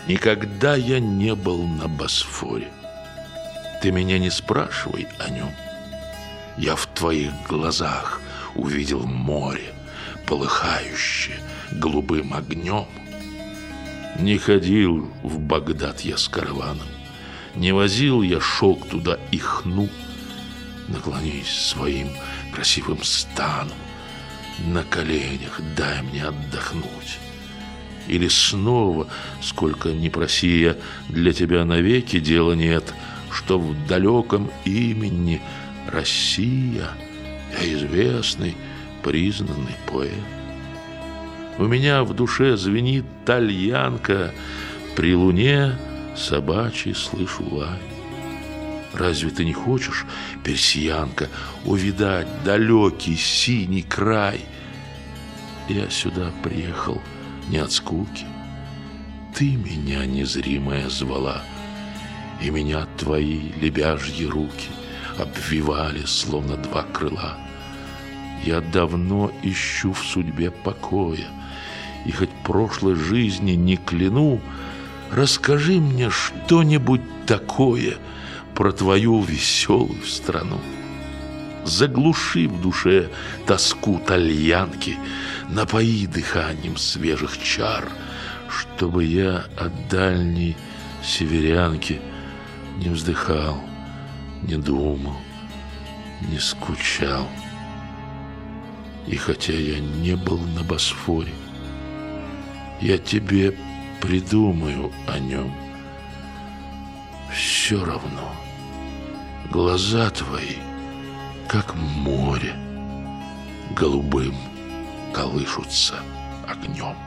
Никогда я не был на Босфоре. Ты меня не спрашивай о нем. Я в твоих глазах увидел море, полыхающее голубым огнем. Не ходил в Багдад я с караваном, не возил я шелк туда и хну. Наклонись своим красивым станом, на коленях дай мне отдохнуть. Или снова, сколько ни проси я, для тебя навеки дела нет, что в далеком имени Россия, я известный, признанный поэт. У меня в душе звенит тальянка, при луне собачий слышу лай. Разве ты не хочешь, персиянка, увидать далекий синий край? Я сюда приехал не от скуки. Ты меня, незримая, звала, и меня твои лебяжьи руки обвивали, словно два крыла. Я давно ищу в судьбе покоя, и хоть прошлой жизни не кляну, расскажи мне что-нибудь такое про твою веселую страну. Заглуши в душе тоску тальянки, напои дыханием свежих чар, чтобы я от дальней северянки не вздыхал, не думал, не скучал. И хотя я не был на Босфоре, я тебе придумаю о нем. Все равно глаза твои, как море, голубым колышутся огнем.